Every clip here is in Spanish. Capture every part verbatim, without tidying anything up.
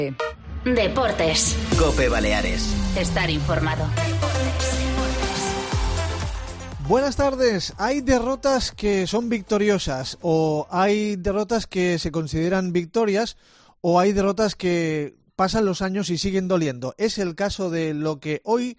Deportes. COPE Baleares. Estar informado. Buenas tardes. Hay derrotas que son victoriosas, o hay derrotas que se consideran victorias, o hay derrotas que pasan los años y siguen doliendo. Es el caso de lo que hoy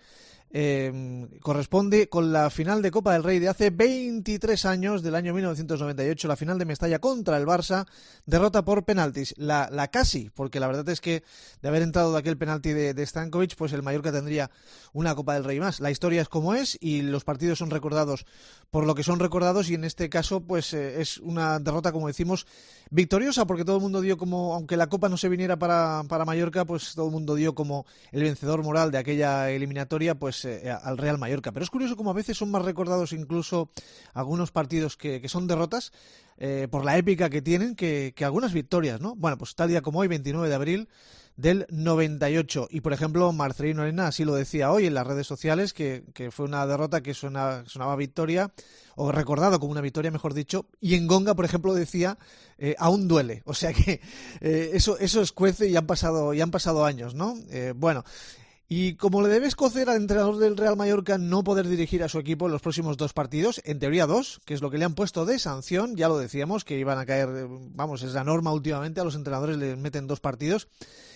eh, corresponde con la final de Copa del Rey de hace veintitrés años, del año mil novecientos noventa y ocho, la final de Mestalla contra el Barça, derrota por penaltis. La, la casi, porque la verdad es que de haber entrado de aquel penalti de, de Stankovic, pues el Mallorca tendría una Copa del Rey más. La historia es como es y los partidos son recordados por lo que son recordados, y en este caso pues eh, es una derrota, como decimos, victoriosa, porque todo el mundo dio como, aunque la Copa no se viniera para, para Mallorca, pues todo el mundo dio como el vencedor moral de aquella eliminatoria pues eh, al Real Mallorca. Pero es curioso como a veces son más recordados incluso algunos partidos que, que son derrotas eh, por la épica que tienen que, que algunas victorias, ¿no? Bueno, pues tal día como hoy, veintinueve de abril del noventa y ocho, y por ejemplo Marcelino Arena así lo decía hoy en las redes sociales, que, que fue una derrota que suena, sonaba victoria, o recordado como una victoria, mejor dicho, y en Gonga, por ejemplo, decía eh, aún duele, o sea que eh, eso, eso escuece y han pasado, y han pasado años, ¿no? Eh, bueno, y como le debe escocer al entrenador del Real Mallorca no poder dirigir a su equipo en los próximos dos partidos, en teoría dos, que es lo que le han puesto de sanción, ya lo decíamos, que iban a caer, vamos, es la norma últimamente, a los entrenadores les meten dos partidos.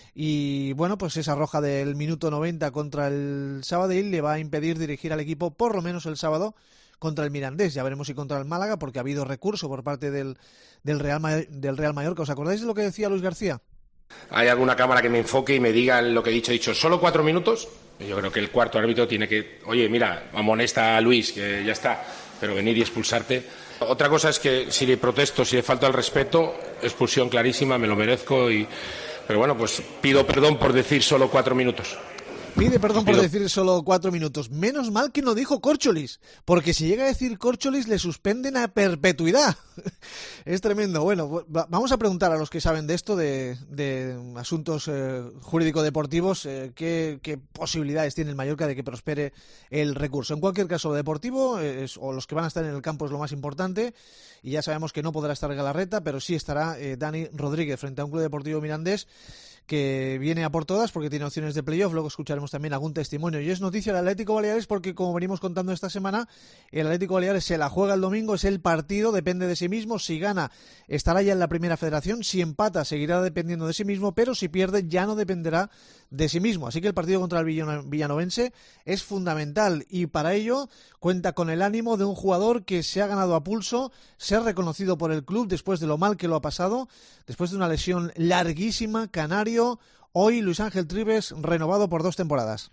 Y bueno, pues esa roja del minuto noventa contra el Sabadell le va a impedir dirigir al equipo por lo menos el sábado contra el Mirandés. Ya veremos si contra el Málaga, porque ha habido recurso por parte del, del, Real, del Real Mallorca. ¿Os acordáis de lo que decía Luis García? ¿Hay alguna cámara que me enfoque y me diga lo que he dicho? He dicho, ¿solo cuatro minutos? Yo creo que el cuarto árbitro tiene que... Oye, mira, amonesta a Luis, que ya está, pero venir y expulsarte. Otra cosa es que si le protesto, si le falta el respeto, expulsión clarísima, me lo merezco y... Pero bueno, pues pido perdón por decir solo cuatro minutos. Pide perdón Pido... por decir solo cuatro minutos. Menos mal que no dijo Córcholis, porque si llega a decir Córcholis le suspenden a perpetuidad. Es tremendo. Bueno, vamos a preguntar a los que saben de esto, de, de asuntos eh, jurídico-deportivos, eh, qué, qué posibilidades tiene el Mallorca de que prospere el recurso. En cualquier caso, lo deportivo, es, o los que van a estar en el campo, es lo más importante, y ya sabemos que no podrá estar Galarreta, pero sí estará eh, Dani Rodríguez frente a un Club Deportivo Mirandés que viene a por todas porque tiene opciones de playoff. Luego escucharemos también algún testimonio. Y es noticia el Atlético Baleares porque, como venimos contando esta semana, el Atlético Baleares se la juega el domingo, es el partido, depende de sí mismo. Si gana, estará ya en la primera federación. Si empata, seguirá dependiendo de sí mismo, pero si pierde, ya no dependerá de sí mismo. Así que el partido contra el villanovense es fundamental, y para ello cuenta con el ánimo de un jugador que se ha ganado a pulso ser reconocido por el club después de lo mal que lo ha pasado, después de una lesión larguísima. Canario, hoy Luis Ángel Trives, renovado por dos temporadas.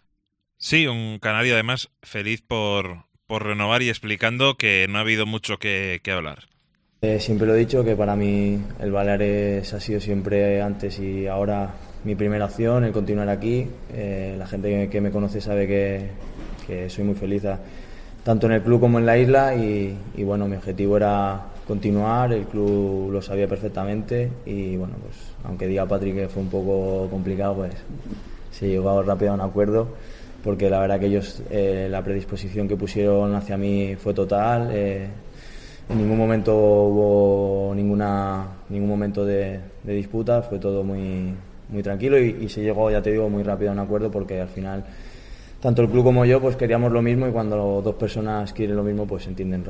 Sí, un canario además feliz por, por renovar y explicando que no ha habido mucho que, que hablar. Eh, siempre lo he dicho, que para mí el Baleares ha sido siempre antes y ahora mi primera opción, el continuar aquí. Eh, la gente que, que me conoce sabe que, que soy muy feliz a, tanto en el club como en la isla, y, y bueno, mi objetivo era continuar, el club lo sabía perfectamente, y bueno, pues aunque diga Patrick que fue un poco complicado, pues se llegó rápido a un acuerdo, porque la verdad que ellos, eh, la predisposición que pusieron hacia mí fue total. eh, En ningún momento hubo ninguna ningún momento de, de disputa, fue todo muy muy tranquilo y, y se llegó, ya te digo, muy rápido a un acuerdo, porque al final tanto el club como yo pues queríamos lo mismo, y cuando dos personas quieren lo mismo pues se entienden.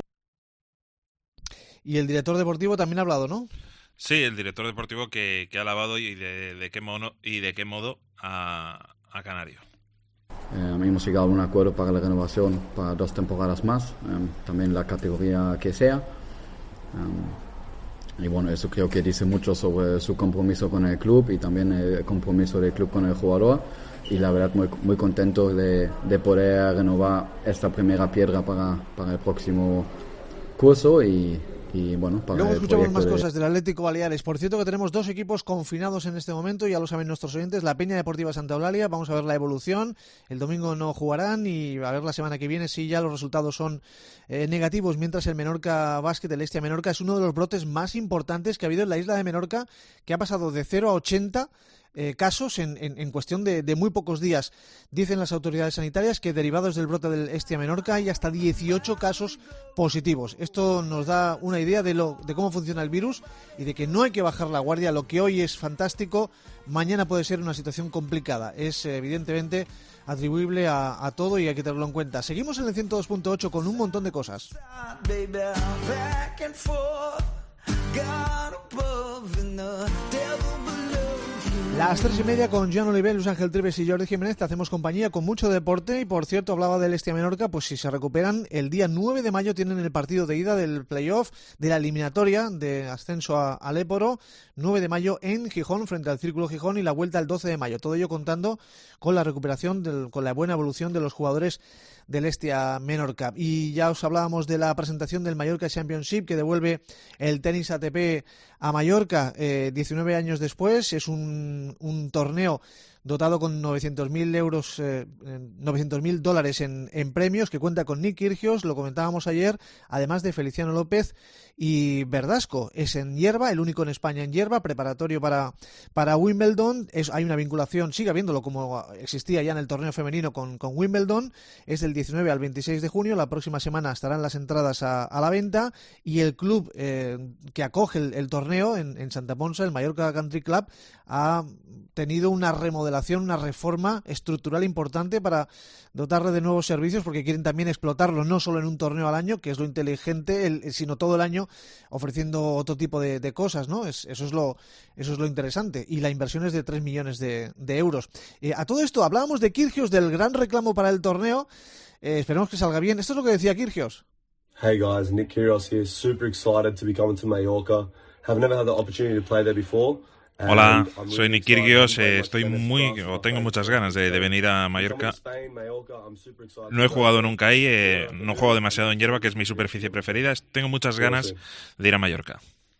Y el director deportivo también ha hablado, ¿no? Sí, el director deportivo que, que ha alabado y de, de qué modo y de qué modo a, a Canario. Eh, hemos llegado a un acuerdo para la renovación para dos temporadas más, eh, también la categoría que sea. Um, y bueno, eso creo que dice mucho sobre su compromiso con el club y también el compromiso del club con el jugador. Y la verdad muy, muy contento de, de poder renovar esta primera piedra para, para el próximo curso y... Y bueno, para luego escuchamos más de... cosas del Atlético Baleares. Por cierto, que tenemos dos equipos confinados en este momento, ya lo saben nuestros oyentes. La Peña Deportiva Santa Eulalia, vamos a ver la evolución. El domingo no jugarán, y a ver la semana que viene si ya los resultados son eh, negativos. Mientras el Menorca Básquet, el Estia Menorca, es uno de los brotes más importantes que ha habido en la isla de Menorca, que ha pasado de cero a ochenta eh, casos en, en, en cuestión de, de muy pocos días. Dicen las autoridades sanitarias que derivados del brote del Hestia Menorca hay hasta dieciocho casos positivos. Esto nos da una idea de, lo, de cómo funciona el virus y de que no hay que bajar la guardia. Lo que hoy es fantástico, mañana puede ser una situación complicada. Es evidentemente atribuible a, a todo y hay que tenerlo en cuenta. Seguimos en el ciento dos punto ocho con un montón de cosas. Las tres y media con Joan Oliver, Luis Ángel Trives y Jordi Jiménez. Te hacemos compañía con mucho deporte. Y por cierto, hablaba del Hestia Menorca, pues si se recuperan, el día nueve de mayo tienen el partido de ida del playoff, de la eliminatoria de ascenso a, a Léporo, nueve de mayo en Gijón, frente al Círculo Gijón, y la vuelta el doce de mayo. Todo ello contando con la recuperación, del, con la buena evolución de los jugadores del Hestia Menorca. Y ya os hablábamos de la presentación del Mallorca Championship, que devuelve el tenis A T P a Mallorca eh, diecinueve años después. Es un, un torneo dotado con novecientos mil euros, eh, novecientos mil dólares en, en premios, que cuenta con Nick Kyrgios, lo comentábamos ayer, además de Feliciano López y Verdasco. Es en hierba, el único en España en hierba, preparatorio para, para Wimbledon. Es, hay una vinculación, sigue habiéndolo como existía ya en el torneo femenino con, con Wimbledon. Es del diecinueve al veintiséis de junio, la próxima semana estarán las entradas a, a la venta, y el club eh, que acoge el, el torneo en, en Santa Ponsa, el Mallorca Country Club, ha tenido una remodelación, una reforma estructural importante para dotarle de nuevos servicios, porque quieren también explotarlo no solo en un torneo al año, que es lo inteligente, el, sino todo el año ofreciendo otro tipo de, de cosas, ¿no? Es, eso es lo eso es lo interesante, y la inversión es de tres millones de, de euros. Eh, a todo esto hablábamos de Kyrgios, del gran reclamo para el torneo. Eh, esperemos que salga bien. Esto es lo que decía Kyrgios. Hey guys, Nick Kyrgios here, super excited to be coming to Mallorca. Have never had the opportunity to play there before. Hola, soy Nick Kyrgios, eh, estoy muy, o tengo muchas ganas de, de venir a Mallorca. No he jugado nunca ahí, eh, no juego demasiado en hierba, que es mi superficie preferida. Tengo muchas ganas de ir a Mallorca.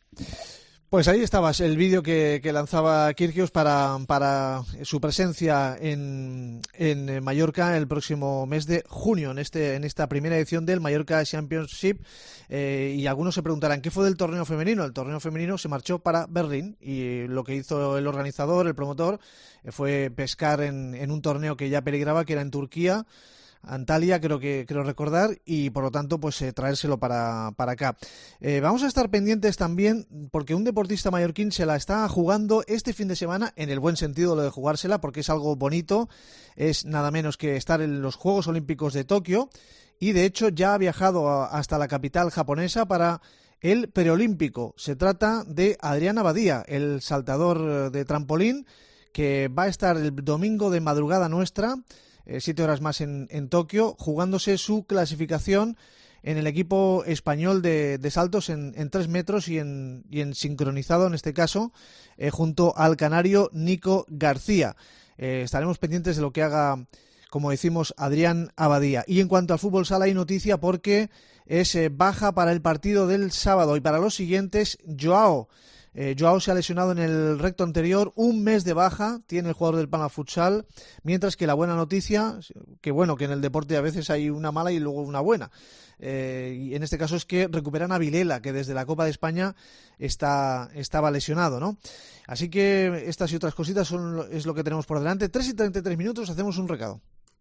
Pues ahí estabas, el vídeo que, que lanzaba Kyrgios para, para su presencia en, en Mallorca el próximo mes de junio, en este en esta primera edición del Mallorca Championship. Eh, y algunos se preguntarán, ¿qué fue del torneo femenino? El torneo femenino se marchó para Berlín, y lo que hizo el organizador, el promotor, eh, fue pescar en, en un torneo que ya peligraba, que era en Turquía, Antalya, creo que creo recordar, y por lo tanto pues eh, traérselo para, para acá. Eh, vamos a estar pendientes también, porque un deportista mallorquín se la está jugando este fin de semana, en el buen sentido lo de jugársela, porque es algo bonito. Es nada menos que estar en los Juegos Olímpicos de Tokio, y de hecho ya ha viajado a, hasta la capital japonesa para el preolímpico. Se trata de Adrián Abadía, el saltador de trampolín, que va a estar el domingo de madrugada nuestra, Eh, siete horas más en, en Tokio, jugándose su clasificación en el equipo español de, de saltos en, en tres metros y en, y en sincronizado, en este caso, eh, junto al canario Nico García. Eh, estaremos pendientes de lo que haga, como decimos, Adrián Abadía. Y en cuanto al fútbol sala hay noticia, porque es eh, baja para el partido del sábado y para los siguientes. Joao Eh, Joao se ha lesionado en el recto anterior, un mes de baja tiene el jugador del Palma Futsal, mientras que la buena noticia, que bueno, que en el deporte a veces hay una mala y luego una buena, eh, y en este caso es que recuperan a Vilela, que desde la Copa de España está, estaba lesionado, ¿no? Así que estas y otras cositas son, es lo que tenemos por delante. tres y treinta y tres minutos, hacemos un recado.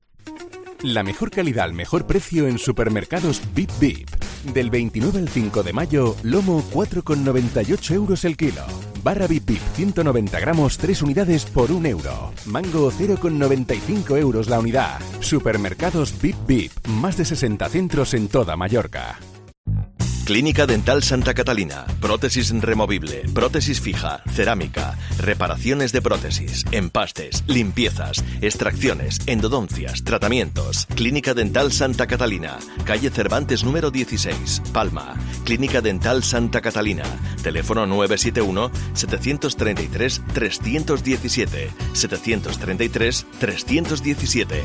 La mejor calidad al mejor precio en supermercados Bip Bip. Del veintinueve al cinco de mayo, lomo cuatro con noventa y ocho euros el kilo. Barra Bip Bip ciento noventa gramos, tres unidades por un euro. Mango cero con noventa y cinco euros la unidad. Supermercados Bip Bip. Más de sesenta centros en toda Mallorca. Clínica Dental Santa Catalina. Prótesis removible, prótesis fija, cerámica, reparaciones de prótesis, empastes, limpiezas, extracciones, endodoncias, tratamientos. Clínica Dental Santa Catalina. Calle Cervantes número dieciséis, Palma. Clínica Dental Santa Catalina. Teléfono nueve siete uno, siete tres tres, tres uno siete, siete tres tres, tres uno siete.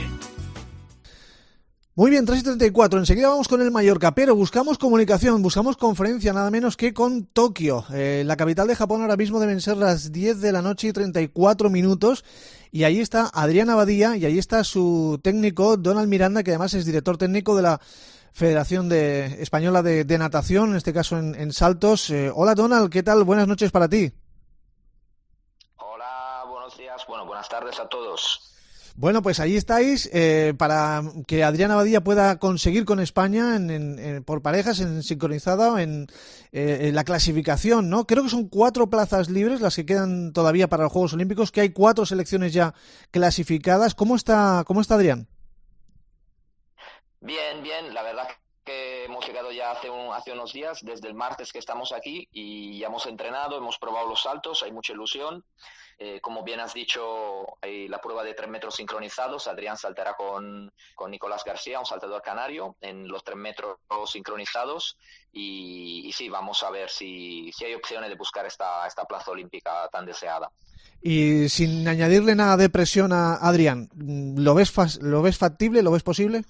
Muy bien, tres y treinta y cuatro, enseguida vamos con el Mallorca, pero buscamos comunicación, buscamos conferencia, nada menos que con Tokio. Eh, la capital de Japón ahora mismo deben ser las diez de la noche y treinta y cuatro minutos, y ahí está Adrián Abadía, y ahí está su técnico, Donald Miranda, que además es director técnico de la Federación de, Española de, de Natación, en este caso en, en saltos. Eh, hola Donald, ¿qué tal? Buenas noches para ti. Hola, buenos días, Bueno, buenas tardes a todos. Bueno, pues ahí estáis eh, para que Adrián Abadía pueda conseguir con España en, en, en, por parejas, en sincronizado, en, eh, en la clasificación, ¿no? Creo que son cuatro plazas libres las que quedan todavía para los Juegos Olímpicos, que hay cuatro selecciones ya clasificadas. ¿Cómo está, cómo está Adrián? Bien, bien, la verdad que hemos llegado ya hace, un, hace unos días, desde el martes que estamos aquí, y ya hemos entrenado, hemos probado los saltos, hay mucha ilusión. Eh, como bien has dicho, hay la prueba de tres metros sincronizados. Adrián saltará con, con Nicolás García, un saltador canario, en los tres metros sincronizados. Y, y sí, vamos a ver si, si hay opciones de buscar esta, esta plaza olímpica tan deseada. Y sin añadirle nada de presión a Adrián, ¿lo ves, lo ves factible, lo ves posible?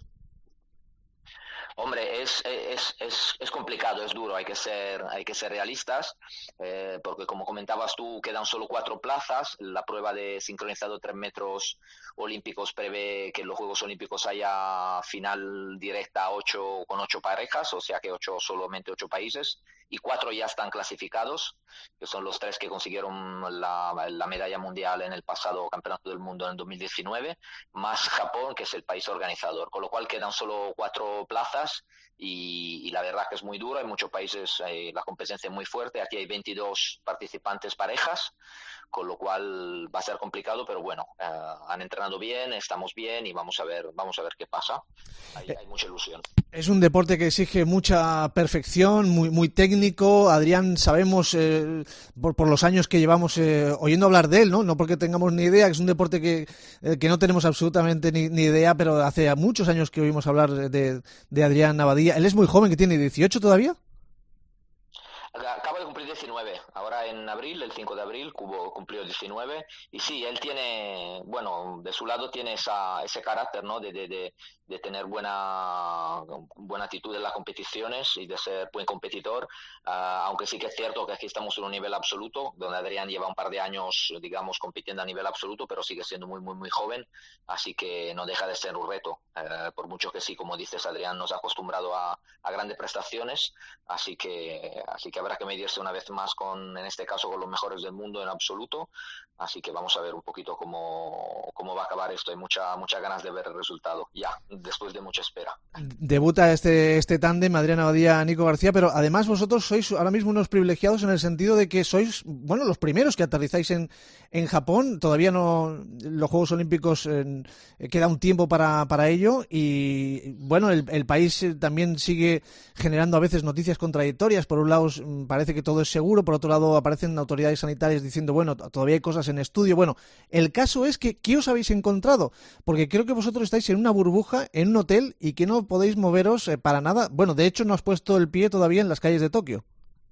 Hombre, es, es, es, es complicado, es duro, hay que ser, hay que ser realistas, eh, porque como comentabas tú, quedan solo cuatro plazas. La prueba de sincronizado tres metros olímpicos prevé que en los Juegos Olímpicos haya final directa ocho, con ocho parejas, o sea que ocho, solamente ocho países, y cuatro ya están clasificados, que son los tres que consiguieron la, la medalla mundial en el pasado Campeonato del Mundo en el dos mil diecinueve, más Japón, que es el país organizador, con lo cual quedan solo cuatro plazas. Y, y la verdad que es muy duro, hay muchos países, eh, la competencia es muy fuerte, aquí hay veintidós participantes parejas, con lo cual va a ser complicado, pero bueno, eh, han entrenado bien, estamos bien y vamos a ver, vamos a ver qué pasa. Hay, hay mucha ilusión. Es un deporte que exige mucha perfección, muy muy técnico. Adrián, sabemos eh, por, por los años que llevamos eh, oyendo hablar de él, ¿no? No porque tengamos ni idea, que es un deporte que, eh, que no tenemos absolutamente ni, ni idea, pero hace muchos años que oímos hablar de, de Adrián Abadía. Él es muy joven, que tiene dieciocho todavía. Acaba de cumplir diecinueve, ahora en abril, el cinco de abril, cumplió diecinueve, y sí, él tiene, bueno, de su lado tiene esa, ese carácter, ¿no?, de, de, de, de tener buena, buena actitud en las competiciones y de ser buen competidor, uh, aunque sí que es cierto que aquí estamos en un nivel absoluto, donde Adrián lleva un par de años, digamos, compitiendo a nivel absoluto, pero sigue siendo muy, muy, muy joven, así que no deja de ser un reto, uh, por mucho que sí, como dices, Adrián nos ha acostumbrado a, a grandes prestaciones, así que, así que habrá que medirse una vez más con, en este caso, con los mejores del mundo en absoluto, así que vamos a ver un poquito cómo, cómo va a acabar esto. Hay mucha, muchas ganas de ver el resultado, ya, después de mucha espera. Debuta este, este tándem, Adrián Abadía, Nico García, pero además vosotros sois ahora mismo unos privilegiados en el sentido de que sois, bueno, los primeros que aterrizáis en, en Japón. Todavía no, los Juegos Olímpicos eh, queda un tiempo para, para ello y, bueno, el, el país también sigue generando a veces noticias contradictorias. Por un lado parece que todo es seguro, por otro lado aparecen autoridades sanitarias diciendo, bueno, todavía hay cosas en estudio. Bueno, el caso es que, ¿qué os habéis encontrado? Porque creo que vosotros estáis en una burbuja, en un hotel, y que no podéis moveros eh, para nada. Bueno, de hecho no has puesto el pie todavía en las calles de Tokio.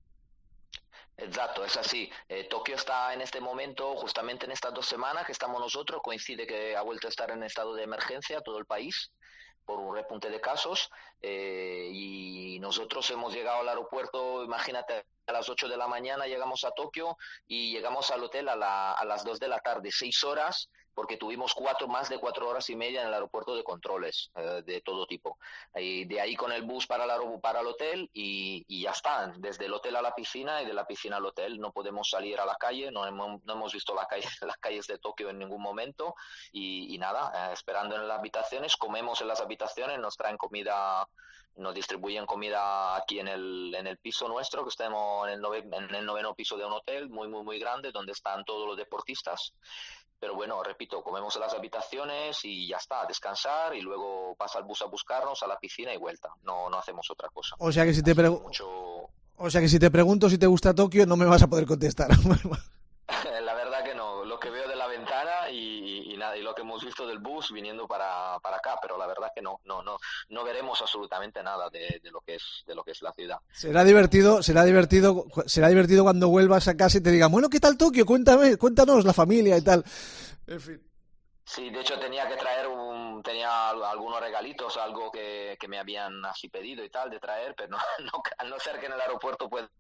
Exacto, es así. Eh, Tokio está en este momento, justamente en estas dos semanas que estamos nosotros, coincide que ha vuelto a estar en estado de emergencia todo el país por un repunte de casos, eh, y nosotros hemos llegado al aeropuerto, imagínate, a las ocho de la mañana llegamos a Tokio y llegamos al hotel a, la, a las dos de la tarde, seis horas, porque tuvimos cuatro, más de cuatro horas y media en el aeropuerto de controles eh, de todo tipo. Y de ahí con el bus para el, para el hotel y, y ya está, desde el hotel a la piscina y de la piscina al hotel. No podemos salir a la calle, no hemos, no hemos visto la calle, las calles de Tokio en ningún momento y, y nada, eh, esperando en las habitaciones, comemos en las habitaciones, nos traen comida, nos distribuyen comida aquí en el, en el piso nuestro, que estamos en el, nove, en el noveno piso de un hotel muy, muy, muy grande, donde están todos los deportistas. Pero bueno, repito, comemos en las habitaciones y ya está, a descansar y luego pasa el bus a buscarnos a la piscina y vuelta. No, no hacemos otra cosa. O sea que si te pregunto, mucho... o sea que si te pregunto si te gusta Tokio, no me vas a poder contestar. La verdad que no, lo que veo de la ventana y, y, y nada, y lo que hemos visto del bus viniendo para, para acá, pero la verdad que no, no, no, no veremos absolutamente nada de, de lo que es, de lo que es la ciudad. Será divertido, será divertido, será divertido cuando vuelvas a casa y te digan, bueno, ¿qué tal Tokio? Cuéntame, cuéntanos la familia y tal. En fin. Sí, de hecho tenía que traer un, tenía algunos regalitos, algo que, que me habían así pedido y tal de traer, pero no, no, a no ser que en el aeropuerto pueda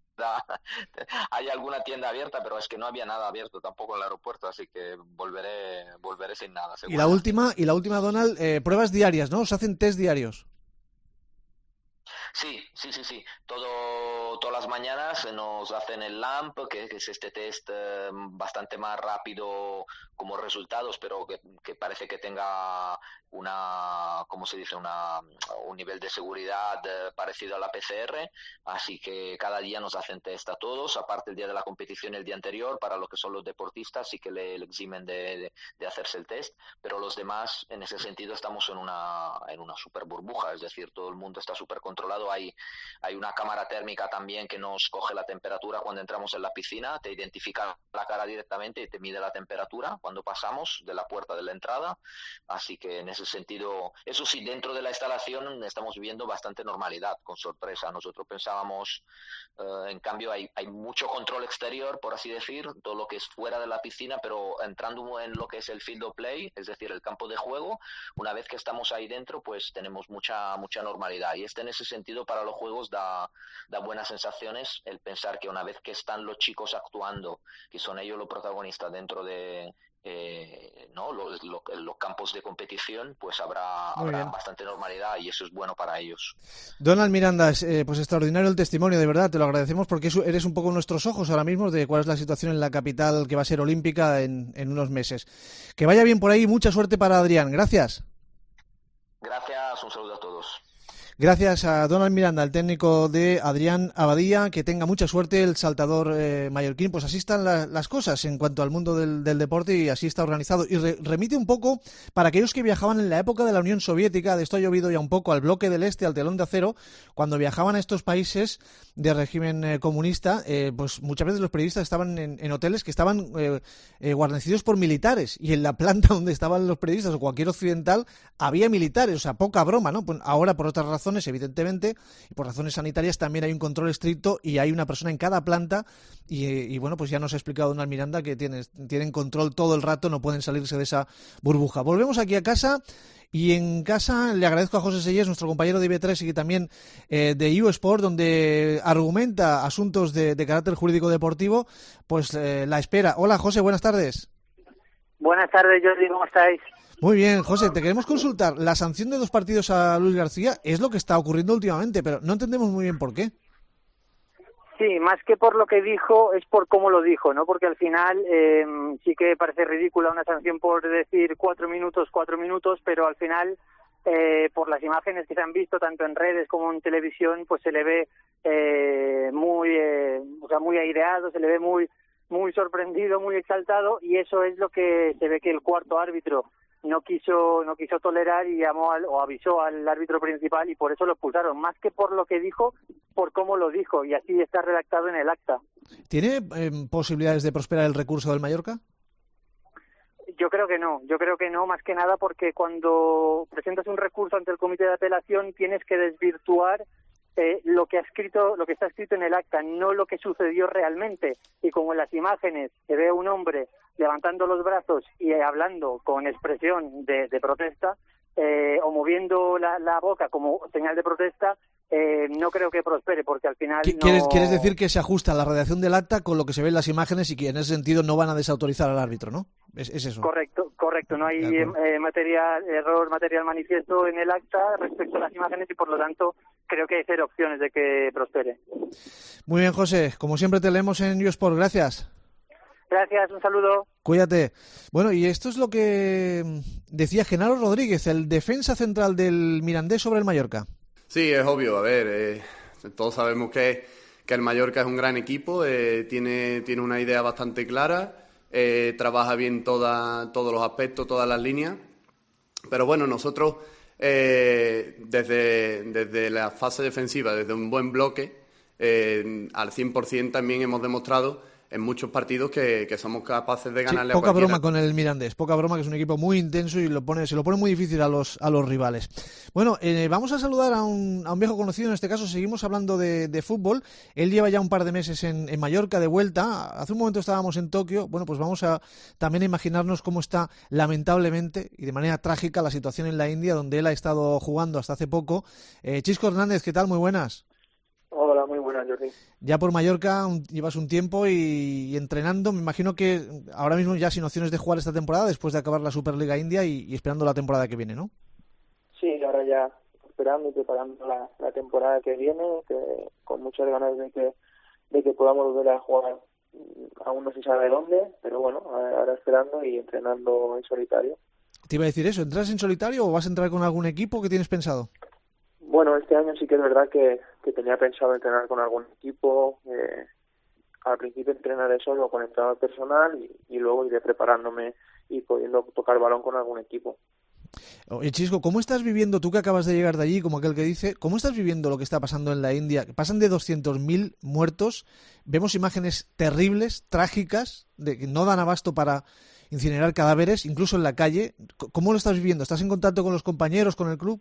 hay alguna tienda abierta, pero es que no había nada abierto tampoco en el aeropuerto, así que volveré volveré sin nada. Y la última, y la última, Donald, eh, pruebas diarias, ¿no? ¿Os hacen test diarios? Sí, sí, sí, sí. Todo, todas las mañanas nos hacen el L A M P, que, que es este test eh, bastante más rápido como resultados, pero que, que parece que tenga una, ¿cómo se dice? Una, un nivel de seguridad eh, parecido a la P C R. Así que cada día nos hacen test a todos, aparte el día de la competición y el día anterior, para lo que son los deportistas, sí que le, le eximen de, de, de hacerse el test, pero los demás, en ese sentido, estamos en una, en una super burbuja, es decir, todo el mundo está súper controlado. Hay, hay una cámara térmica también que nos coge la temperatura cuando entramos en la piscina, te identifica la cara directamente y te mide la temperatura cuando pasamos de la puerta de la entrada, así que en ese sentido, eso sí, dentro de la instalación estamos viviendo bastante normalidad, con sorpresa. Nosotros pensábamos, eh, en cambio hay, hay mucho control exterior, por así decir, todo lo que es fuera de la piscina, pero entrando en lo que es el field of play, es decir, el campo de juego, una vez que estamos ahí dentro, pues tenemos mucha mucha normalidad, y este en ese sentido para los juegos da, da buenas sensaciones el pensar que una vez que están los chicos actuando, que son ellos los protagonistas dentro de eh, no los, los, los campos de competición, pues habrá, habrá bastante normalidad, y eso es bueno para ellos. Donald Miranda, eh, pues extraordinario el testimonio, de verdad, te lo agradecemos, porque eres un poco nuestros ojos ahora mismo de cuál es la situación en la capital, que va a ser olímpica en, en unos meses. Que vaya bien por ahí, mucha suerte para Adrián, gracias. Gracias, un saludo a todos. Gracias a Donald Miranda, el técnico de Adrián Abadía, que tenga mucha suerte el saltador eh, mallorquín. Pues así están la, las cosas en cuanto al mundo del, del deporte, y así está organizado. Y re, remite un poco para aquellos que viajaban en la época de la Unión Soviética, de esto ha llovido ya un poco, al bloque del este, al telón de acero, cuando viajaban a estos países de régimen eh, comunista, eh, pues muchas veces los periodistas estaban en, en hoteles que estaban eh, eh, guarnecidos por militares, y en la planta donde estaban los periodistas o cualquier occidental había militares, o sea, poca broma, ¿no? Pues ahora, por otras razones, evidentemente, y por razones sanitarias también hay un control estricto, y hay una persona en cada planta, y, y bueno, pues ya nos ha explicado Donald Miranda que tienen, tienen control todo el rato, no pueden salirse de esa burbuja. Volvemos aquí a casa, y en casa le agradezco a José Sellés, nuestro compañero de I B tres y también eh, de U Sport, donde argumenta asuntos de, de carácter jurídico deportivo, pues eh, la espera. Hola José, buenas tardes. Buenas tardes, Jordi, ¿cómo estáis? Muy bien, José, te queremos consultar. La sanción de dos partidos a Luis García es lo que está ocurriendo últimamente, pero no entendemos muy bien por qué. Sí, más que por lo que dijo, es por cómo lo dijo, ¿no? Porque al final eh, sí que parece ridícula una sanción por decir cuatro minutos, cuatro minutos, pero al final, eh, por las imágenes que se han visto tanto en redes como en televisión, pues se le ve eh, muy, eh, o sea, muy aireado, se le ve muy, muy sorprendido, muy exaltado, y eso es lo que se ve que el cuarto árbitro no quiso no quiso tolerar, y llamó al, o avisó al árbitro principal, y por eso lo expulsaron, más que por lo que dijo, por cómo lo dijo, y así está redactado en el acta. ¿Tiene eh, posibilidades de prosperar el recurso del Mallorca? Yo creo que no, yo creo que no, más que nada porque cuando presentas un recurso ante el comité de apelación tienes que desvirtuar Eh, lo que ha escrito, lo que está escrito en el acta, no lo que sucedió realmente. Y como en las imágenes se ve a un hombre levantando los brazos y eh, hablando con expresión de, de protesta, eh, o moviendo la, la boca como señal de protesta, eh, no creo que prospere, porque al final no... ¿Quieres, ¿Quieres decir que se ajusta la redacción del acta con lo que se ve en las imágenes, y que en ese sentido no van a desautorizar al árbitro, ¿no? Es, es eso. Correcto, correcto. No hay eh, material, error material manifiesto en el acta respecto a las imágenes, y por lo tanto creo que hay cero opciones de que prospere. Muy bien, José. Como siempre te leemos en U Sport. Gracias. Gracias, un saludo. Cuídate. Bueno, y esto es lo que decía Genaro Rodríguez, el defensa central del Mirandés sobre el Mallorca. Sí, es obvio. A ver, eh, todos sabemos que, que el Mallorca es un gran equipo, eh, tiene, tiene una idea bastante clara, eh, trabaja bien toda, todos los aspectos, todas las líneas. Pero bueno, nosotros eh, desde, desde la fase defensiva, desde un buen bloque, eh, al cien por ciento también hemos demostrado en muchos partidos que, que somos capaces de ganarle, sí, poca a cualquiera. Broma con el Mirandés, poca broma, que es un equipo muy intenso y lo pone, se lo pone muy difícil a los a los rivales. Bueno, eh, vamos a saludar a un, a un viejo conocido, en este caso seguimos hablando de, de fútbol. Él lleva ya un par de meses en, en Mallorca de vuelta. Hace un momento estábamos en Tokio. Bueno, pues vamos a también a imaginarnos cómo está lamentablemente y de manera trágica la situación en la India, donde él ha estado jugando hasta hace poco. Eh, Chisco Hernández, ¿qué tal? Muy buenas. Hola, muy buenas, Jordi. Ya por Mallorca un, llevas un tiempo y, y entrenando. Me imagino que ahora mismo ya sin opciones de jugar esta temporada, después de acabar la Superliga India y, y esperando la temporada que viene, ¿no? Sí, ahora ya esperando y preparando la, la temporada que viene, que con muchas ganas de que de que podamos volver a jugar, aún no se sabe dónde, pero bueno, ahora esperando y entrenando en solitario. Te iba a decir eso, ¿entras en solitario o vas a entrar con algún equipo que tienes pensado? Bueno, este año sí que es verdad que, que tenía pensado entrenar con algún equipo. Eh, al principio entrenaré solo con entrenador personal y, y luego iré preparándome y pudiendo tocar balón con algún equipo. Oye, Chisco, ¿cómo estás viviendo, tú que acabas de llegar de allí, como aquel que dice, cómo estás viviendo lo que está pasando en la India? Pasan de doscientos mil muertos, vemos imágenes terribles, trágicas, de que no dan abasto para incinerar cadáveres, incluso en la calle. ¿Cómo lo estás viviendo? ¿Estás en contacto con los compañeros, con el club?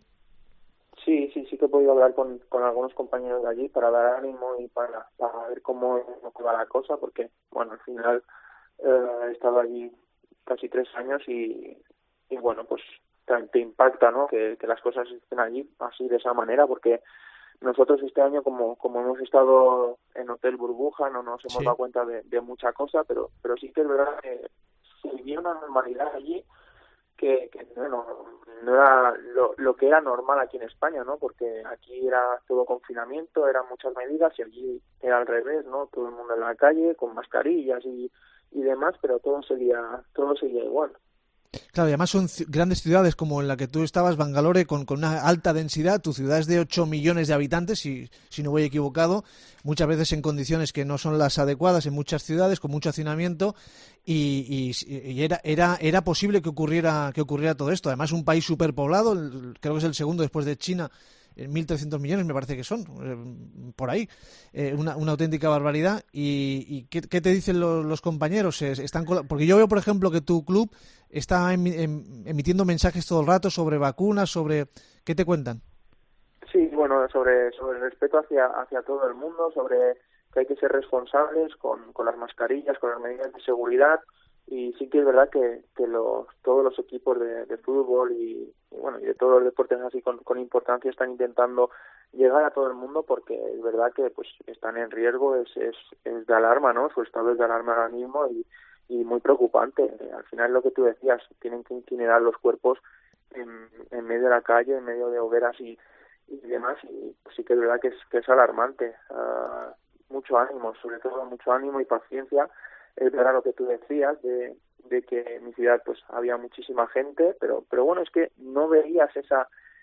Sí, sí, sí que he podido hablar con, con algunos compañeros de allí para dar ánimo y para, para ver cómo, cómo va la cosa, porque, bueno, al final eh, he estado allí casi tres años y, y bueno, pues te impacta, ¿no? Que, que las cosas estén allí así de esa manera, porque nosotros este año como como hemos estado en hotel burbuja no nos hemos sí. dado cuenta de, de mucha cosa, pero pero sí que es verdad que se vivía una normalidad allí que, que bueno, no era lo, lo que era normal aquí en España, ¿no? Porque aquí era todo confinamiento, eran muchas medidas y allí era al revés, ¿no? Todo el mundo en la calle con mascarillas y, y demás, pero todo seguía todo seguía igual. Claro, y además son c- grandes ciudades como en la que tú estabas, Bangalore, con, con una alta densidad. Tu ciudad es de ocho millones de habitantes, si, si no voy equivocado, muchas veces en condiciones que no son las adecuadas en muchas ciudades, con mucho hacinamiento, y, y, y era, era, era posible que ocurriera, que ocurriera todo esto. Además, un país superpoblado, creo que es el segundo después de China, mil trescientos millones me parece que son, eh, por ahí, eh, una, una auténtica barbaridad. ¿Y, y qué, qué te dicen los, los compañeros? Están col- Porque yo veo, por ejemplo, que tu club está em, em, emitiendo mensajes todo el rato sobre vacunas, sobre... ¿Qué te cuentan? Sí, bueno, sobre, sobre el respeto hacia, hacia todo el mundo, sobre que hay que ser responsables con, con las mascarillas, con las medidas de seguridad. Y sí que es verdad que, que los, todos los equipos de, de fútbol y, y bueno y de todos los deportes así con, con importancia están intentando llegar a todo el mundo, porque es verdad que pues están en riesgo, es, es, es de alarma, ¿no? Su estado es de alarma ahora mismo y, y muy preocupante. Al final, lo que tú decías, tienen que incinerar los cuerpos en, en medio de la calle, en medio de hogueras y, y demás, y pues sí que es verdad que es, que es alarmante. Uh, mucho ánimo, sobre todo mucho ánimo y paciencia. Es verdad lo que tú decías de, de que en mi ciudad pues había muchísima gente, pero pero bueno, es que no veías esa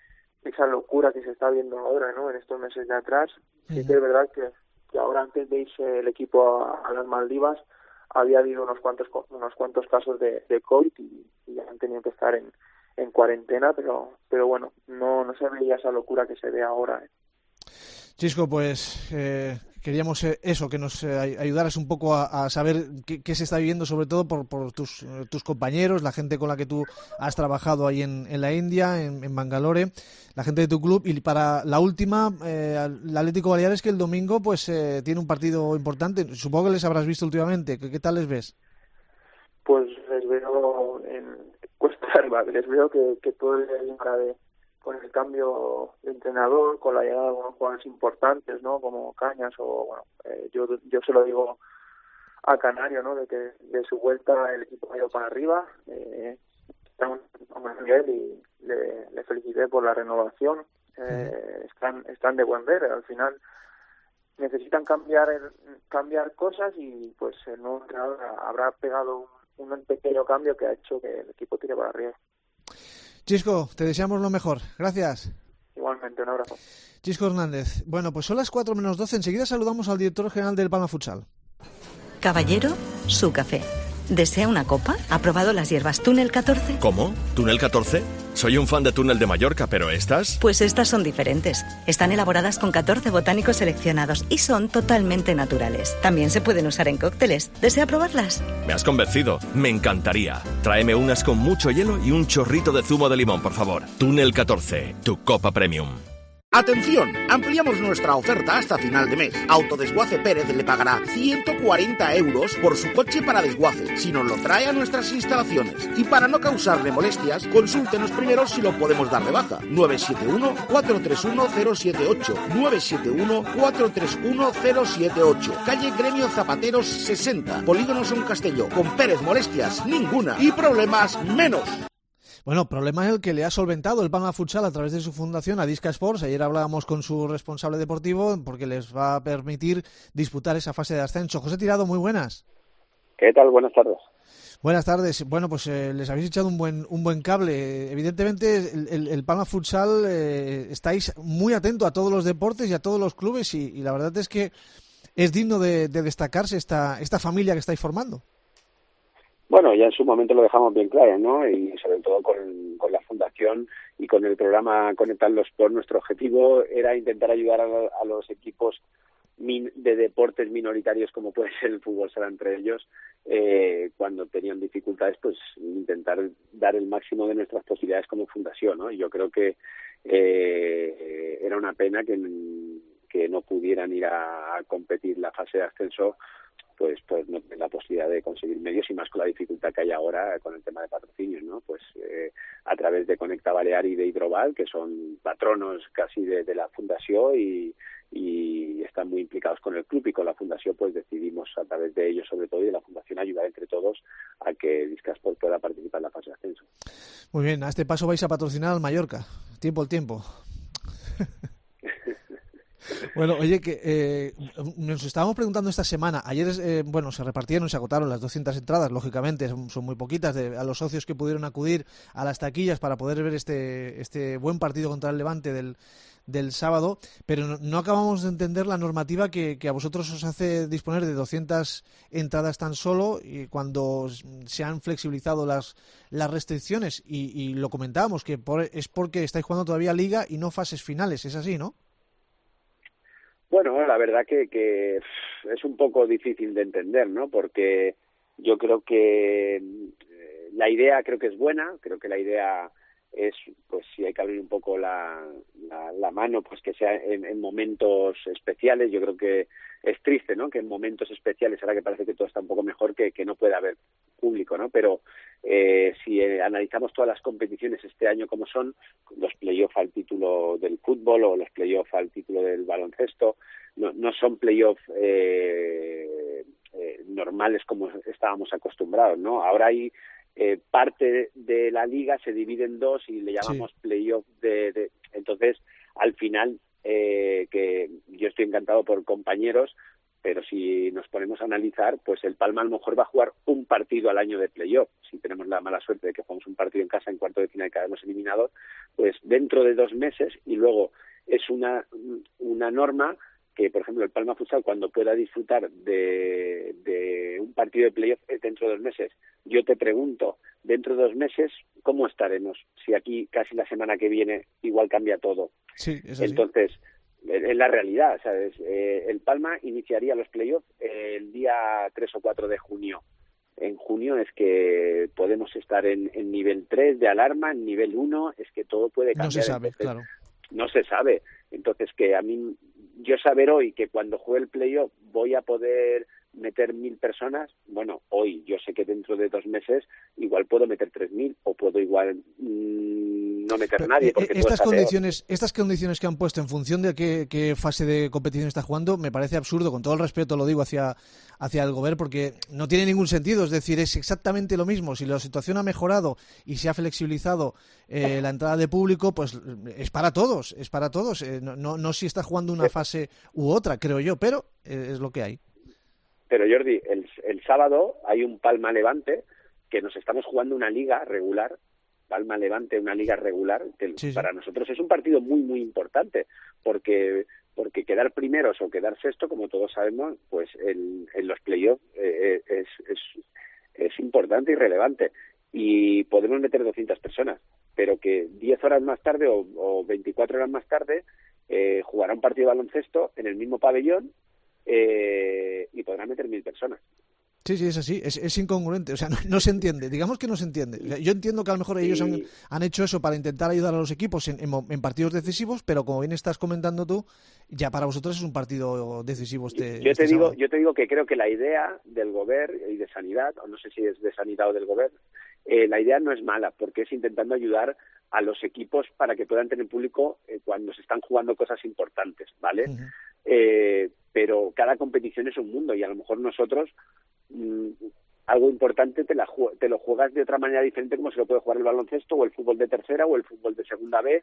esa locura que se está viendo ahora, ¿no? En estos meses de atrás. Sí uh-huh. que es verdad que, que ahora, antes de irse el equipo a, a las Maldivas, había habido unos cuantos unos cuantos casos de, de COVID y, y han tenido que estar en, en cuarentena, pero pero bueno, no no se veía esa locura que se ve ahora, ¿eh? Chisco, pues eh, queríamos eh, eso, que nos eh, ayudaras un poco a, a saber qué, qué se está viviendo, sobre todo por, por tus, eh, tus compañeros, la gente con la que tú has trabajado ahí en, en la India, en, en Bangalore, la gente de tu club. Y para la última, eh, el Atlético Baleares, que el domingo pues eh, tiene un partido importante. Supongo que les habrás visto últimamente. ¿Qué, qué tal les ves? Pues les veo en cuesta arriba, les veo que, que todo el día de con el cambio de entrenador, con la llegada de algunos jugadores importantes, ¿no? Como Cañas o, bueno, eh, yo yo se lo digo a Canario, ¿no? De que de su vuelta el equipo ha ido para arriba, eh, está a un buen nivel y le, le felicité por la renovación. Eh, están están de buen ver, al final necesitan cambiar el, cambiar cosas y pues el nuevo entrenador habrá pegado un, un pequeño cambio que ha hecho que el equipo tire para arriba. Chisco, te deseamos lo mejor. Gracias. Igualmente, un abrazo. Chisco Hernández. Bueno, pues son las cuatro menos doce. Enseguida saludamos al director general del Palma Futsal. Caballero, su café. ¿Desea una copa? ¿Ha probado las hierbas Túnel catorce? ¿Cómo? ¿Túnel catorce? Soy un fan de Túnel de Mallorca, pero ¿estas? Pues estas son diferentes. Están elaboradas con catorce botánicos seleccionados y son totalmente naturales. También se pueden usar en cócteles. ¿Desea probarlas? Me has convencido. Me encantaría. Tráeme unas con mucho hielo y un chorrito de zumo de limón, por favor. Túnel catorce, tu copa premium. ¡Atención! Ampliamos nuestra oferta hasta final de mes. Autodesguace Pérez le pagará ciento cuarenta euros por su coche para desguace, si nos lo trae a nuestras instalaciones. Y para no causarle molestias, consúltenos primero si lo podemos dar de baja. nueve siete uno, cuatro tres uno, cero siete ocho. nueve siete uno, cuatro tres uno, cero siete ocho. Calle Gremio Zapateros sesenta. Polígono Son Castelló. Con Pérez molestias ninguna y problemas menos. Bueno, problema es el que le ha solventado el Palma Futsal a través de su fundación, Adisca Sports. Ayer hablábamos con su responsable deportivo porque les va a permitir disputar esa fase de ascenso. José Tirado, muy buenas. ¿Qué tal? Buenas tardes. Buenas tardes. Bueno, pues eh, les habéis echado un buen un buen cable. Evidentemente, el, el, el Palma Futsal eh, estáis muy atentos a todos los deportes y a todos los clubes y, y la verdad es que es digno de, de destacarse esta esta familia que estáis formando. Bueno, ya en su momento lo dejamos bien claro, ¿no? Y sobre todo con, con la fundación y con el programa Conectarlos por nuestro objetivo era intentar ayudar a, a los equipos min, de deportes minoritarios como puede ser el fútbol sala entre ellos, eh, cuando tenían dificultades, pues intentar dar el máximo de nuestras posibilidades como fundación, ¿no? Y yo creo que eh, era una pena que, que no pudieran ir a, a competir la fase de ascenso, pues pues no tienen la posibilidad de conseguir medios y más con la dificultad que hay ahora con el tema de patrocinios, ¿no? Pues eh, a través de Conecta Balear y de Hidroval, que son patronos casi de, de la fundación y, y están muy implicados con el club y con la fundación, pues decidimos a través de ellos sobre todo y de la fundación ayudar entre todos a que Discasport pueda participar en la fase de ascenso. Muy bien, a este paso vais a patrocinar al Mallorca, tiempo al tiempo. Bueno, oye, que eh, nos estábamos preguntando esta semana, ayer, eh, bueno, se repartieron, se agotaron las doscientas entradas, lógicamente, son, son muy poquitas, de, a los socios que pudieron acudir a las taquillas para poder ver este este buen partido contra el Levante del, del sábado, pero no, no acabamos de entender la normativa que, que a vosotros os hace disponer de doscientas entradas tan solo y cuando se han flexibilizado las, las restricciones, y, y lo comentábamos, que por, es porque estáis jugando todavía Liga y no fases finales, es así, ¿no? Bueno, la verdad que, que es un poco difícil de entender, ¿no? Porque yo creo que la idea creo que es buena, creo que la idea es, pues si hay que abrir un poco la, la, la mano, pues que sea en, en momentos especiales. Yo creo que es triste, ¿no? Que en momentos especiales, ahora que parece que todo está un poco mejor, que, que no pueda haber público, ¿no? Pero eh, si eh, analizamos todas las competiciones este año como son, los play-off al título del fútbol o los play-off al título del baloncesto, no, no son play-off eh, eh, normales como estábamos acostumbrados, ¿no? Ahora hay eh, parte de la liga se divide en dos y le llamamos sí. play-off de, de... Entonces, al final, eh, que yo estoy encantado por compañeros, pero si nos ponemos a analizar, pues el Palma a lo mejor va a jugar un partido al año de playoff. Si tenemos la mala suerte de que jugamos un partido en casa en cuarto de final y quedamos eliminados, pues dentro de dos meses, y luego es una, una norma que, por ejemplo, el Palma Futsal, cuando pueda disfrutar de, de un partido de playoff dentro de dos meses, yo te pregunto, dentro de dos meses, ¿cómo estaremos? Si aquí casi la semana que viene igual cambia todo. Sí, es así. Entonces, es la realidad, ¿sabes? Eh, el Palma iniciaría los playoffs eh, el día tres o cuatro de junio. En junio es que podemos estar en, en nivel tres de alarma, en nivel uno, es que todo puede cambiar. No se sabe, Entonces, claro. No se sabe. Entonces, que a mí, yo saber hoy que cuando juegue el playoff voy a poder meter mil personas, bueno, hoy yo sé que dentro de dos meses igual puedo meter tres mil o puedo igual mmm, no meter Pero, nadie. Porque eh, estas condiciones, peor. estas condiciones que han puesto en función de qué, qué fase de competición está jugando, me parece absurdo, con todo el respeto lo digo hacia, hacia el Gobierno, porque no tiene ningún sentido, es decir, es exactamente lo mismo. Si la situación ha mejorado y se ha flexibilizado eh, la entrada de público, pues es para todos, es para todos. Eh, no, no, no si está jugando una fase u otra, creo yo, pero eh, es lo que hay. Pero Jordi, el, el sábado hay un Palma Levante que nos estamos jugando una liga regular, Palma Levante, una liga regular, que sí, para sí. nosotros es un partido muy, muy importante, porque porque quedar primeros o quedar sexto, como todos sabemos, pues en, en los playoffs eh, es, es, es importante y relevante. Y podemos meter doscientas personas, pero que diez horas más tarde o, o veinticuatro horas más tarde eh, jugará un partido de baloncesto en el mismo pabellón, Eh, y podrán meter mil personas. Sí, sí, es así, es, es incongruente, o sea, no, no se entiende, digamos que no se entiende. O sea, yo entiendo que a lo mejor ellos han, han hecho eso para intentar ayudar a los equipos en, en, en partidos decisivos, pero como bien estás comentando tú, ya para vosotros es un partido decisivo este Yo te este digo, sábado. yo te digo que creo que la idea del Gobierno y de Sanidad, o no sé si es de Sanidad o del Gobierno, eh, la idea no es mala, porque es intentando ayudar a los equipos para que puedan tener público eh, cuando se están jugando cosas importantes, ¿vale? Uh-huh. Eh, pero cada competición es un mundo y a lo mejor nosotros mmm, algo importante te, la, te lo juegas de otra manera diferente como se lo puede jugar el baloncesto o el fútbol de tercera o el fútbol de segunda B,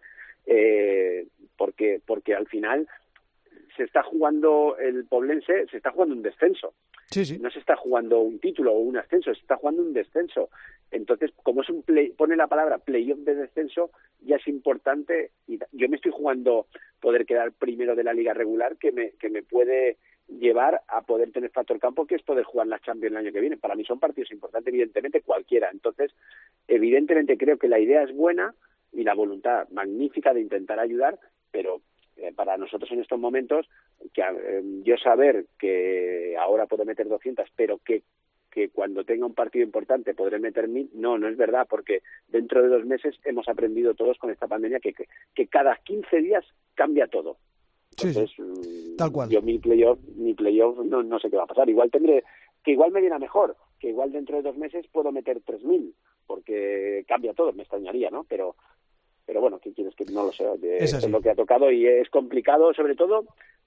eh, porque porque al final se está jugando el Poblense, se está jugando un descenso. Sí, sí. No se está jugando un título o un ascenso, se está jugando un descenso. Entonces, como es un play, pone la palabra playoff de descenso, ya es importante. Y yo me estoy jugando poder quedar primero de la liga regular, que me que me puede llevar a poder tener factor campo, que es poder jugar la Champions el año que viene. Para mí son partidos importantes, evidentemente, cualquiera. Entonces, evidentemente creo que la idea es buena y la voluntad magnífica de intentar ayudar, pero eh, para nosotros en estos momentos, que eh, yo saber que ahora puedo meter doscientas, pero que que cuando tenga un partido importante podré meter mil, no, no es verdad, porque dentro de dos meses hemos aprendido todos con esta pandemia que, que, que cada quince días cambia todo. Entonces, sí, sí. Tal cual. Yo mi playoff, mi playoff no, no sé qué va a pasar. Igual tendré, que igual me viene mejor, que igual dentro de dos meses puedo meter tres mil, porque cambia todo, me extrañaría, ¿no? Pero pero bueno, ¿qué quieres? Que no lo sé, es, es lo que ha tocado y es complicado, sobre todo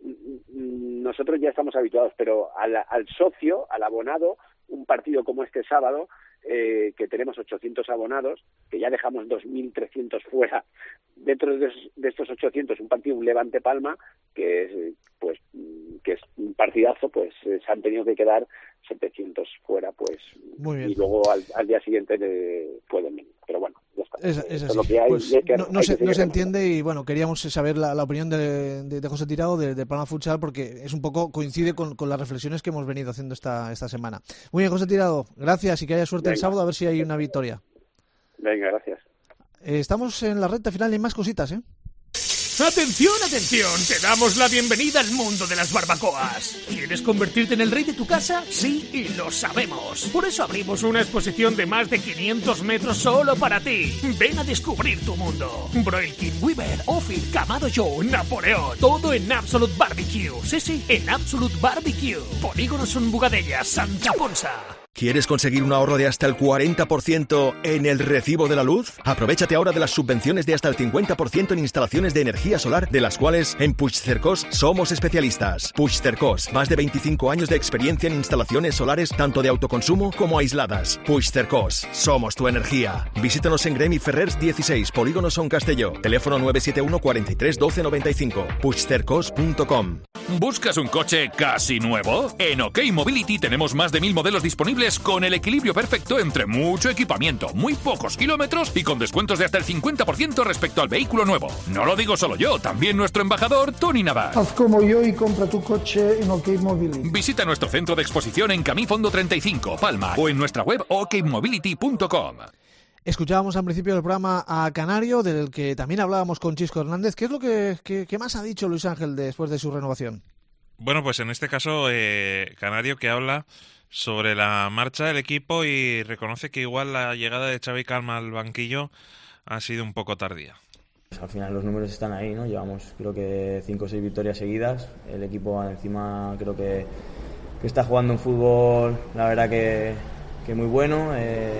nosotros ya estamos habituados, pero al, al socio, al abonado, un partido como este sábado, eh, que tenemos ochocientos abonados, que ya dejamos dos mil trescientos fuera, dentro de, de estos ochocientos un partido, un Levante Palma, que es, pues, que es un partidazo, pues eh, se han tenido que quedar setecientos fuera, pues, muy bien. Y luego al, al día siguiente eh, pueden venir, pero bueno, ya está. Es, es así. Es lo que hay, pues es que no, no se, no se entiende y bueno, queríamos saber la, la opinión de, de, de José Tirado de, de Palma Futsal, porque es un poco, coincide con, con las reflexiones que hemos venido haciendo esta, esta semana. Muy bien, José Tirado, gracias y que haya suerte. Venga. El sábado, a ver si hay una victoria. Venga, gracias. Eh, estamos en la recta final y hay más cositas, ¿eh? ¡Atención, atención! Te damos la bienvenida al mundo de las barbacoas. ¿Quieres convertirte en el rey de tu casa? Sí, y lo sabemos. Por eso abrimos una exposición de más de quinientos metros solo para ti. Ven a descubrir tu mundo. Broilkin, Weaver, Ofir, Kamado Joe, Napoleón. Todo en Absolute Barbecue. Sí, sí, en Absolute Barbecue. Polígono Son Bugadella, Santa Ponsa. ¿Quieres conseguir un ahorro de hasta el cuarenta por ciento en el recibo de la luz? Aprovechate ahora de las subvenciones de hasta el cincuenta por ciento en instalaciones de energía solar, de las cuales en Puig Cercós somos especialistas. Puig Cercós, más de veinticinco años de experiencia en instalaciones solares tanto de autoconsumo como aisladas. Puig Cercós, somos tu energía. Visítanos en Gremi Ferrers dieciséis, Polígono Son Castelló. Teléfono nueve siete uno, cuatro tres, uno dos nueve cinco. puig cercós punto com. ¿Buscas un coche casi nuevo? En OK Mobility tenemos más de mil modelos disponibles con el equilibrio perfecto entre mucho equipamiento, muy pocos kilómetros y con descuentos de hasta el cincuenta por ciento respecto al vehículo nuevo. No lo digo solo yo, también nuestro embajador Tony Navas. Haz como yo y compra tu coche en OK Mobility. Visita nuestro centro de exposición en Camí Fondo treinta y cinco, Palma, o en nuestra web ok mobility punto com. Escuchábamos al principio del programa a Canario, del que también hablábamos con Chisco Hernández. ¿Qué es lo que, que, que más ha dicho Luis Ángel después de su renovación? Bueno, pues en este caso, eh, Canario, que habla sobre la marcha del equipo y reconoce que igual la llegada de Xavi Calma al banquillo ha sido un poco tardía. Al final los números están ahí, ¿no? Llevamos creo que cinco o seis victorias seguidas. El equipo encima creo que, que está jugando un fútbol, la verdad que, que muy bueno, eh,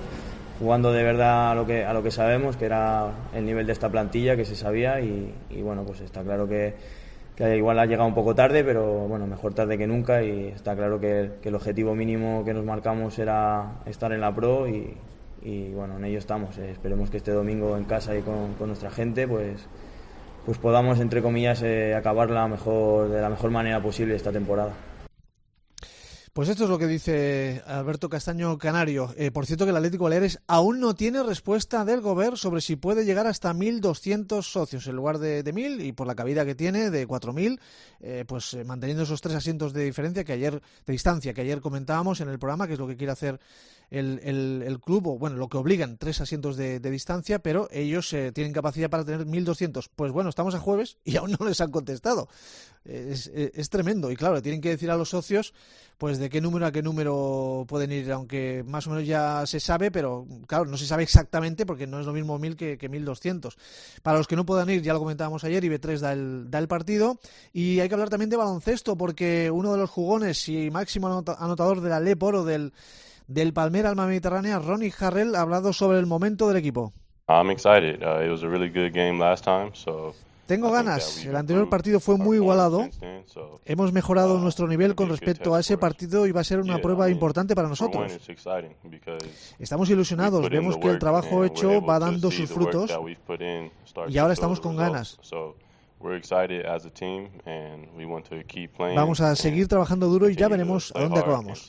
jugando de verdad a lo que a lo que sabemos, que era el nivel de esta plantilla, que se sabía y, y bueno, pues está claro que que igual ha llegado un poco tarde, pero bueno, mejor tarde que nunca y está claro que, que el objetivo mínimo que nos marcamos era estar en la Pro y, y bueno, en ello estamos. Eh, esperemos que este domingo en casa y con, con nuestra gente pues, pues podamos, entre comillas, eh, acabarla mejor, de la mejor manera posible esta temporada. Pues esto es lo que dice Alberto Castaño Canario. Eh, por cierto que el Atlético Baleares aún no tiene respuesta del Gobierno sobre si puede llegar hasta mil doscientos socios en lugar de, de mil y por la cabida que tiene de cuatro mil, eh, pues eh, manteniendo esos tres asientos de diferencia que ayer de distancia que ayer comentábamos en el programa, que es lo que quiere hacer el, el, el club, o bueno, lo que obligan, tres asientos de, de distancia, pero ellos eh, tienen capacidad para tener mil doscientos. Pues bueno, estamos a jueves y aún no les han contestado. Es, es, es tremendo y claro, tienen que decir a los socios pues de qué número a qué número pueden ir, aunque más o menos ya se sabe, pero claro, no se sabe exactamente porque no es lo mismo mil que, que mil doscientos. Para los que no puedan ir, ya lo comentábamos ayer, I B tres da el, da el partido y hay que hablar también de baloncesto porque uno de los jugones y máximo anota, anotador de la Lep Oro del, del Palmera Alma Mediterránea, Ronnie Harrell, ha hablado sobre el momento del equipo. I'm excited. Uh, it was a really good game last time, so Tengo ganas. El anterior partido fue muy igualado. Hemos mejorado nuestro nivel con respecto a ese partido y va a ser una prueba importante para nosotros. Estamos ilusionados. Vemos que el trabajo hecho va dando sus frutos y ahora estamos con ganas. Vamos a seguir trabajando duro y ya veremos a dónde acabamos.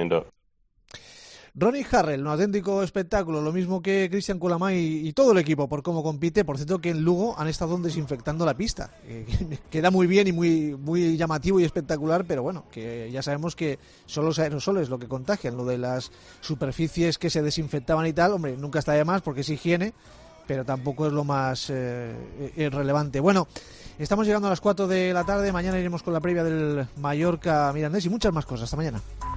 Ronnie Harrell, un auténtico espectáculo, lo mismo que Cristian Culamay y, y todo el equipo por cómo compite. Por cierto, que en Lugo han estado desinfectando la pista. Eh, queda muy bien y muy, muy llamativo y espectacular, pero bueno, que ya sabemos que son los aerosoles lo que contagian. Lo de las superficies que se desinfectaban y tal, hombre, nunca está de más porque es higiene, pero tampoco es lo más eh, relevante. Bueno, estamos llegando a las cuatro de la tarde, mañana iremos con la previa del Mallorca Mirandés y muchas más cosas. Hasta mañana.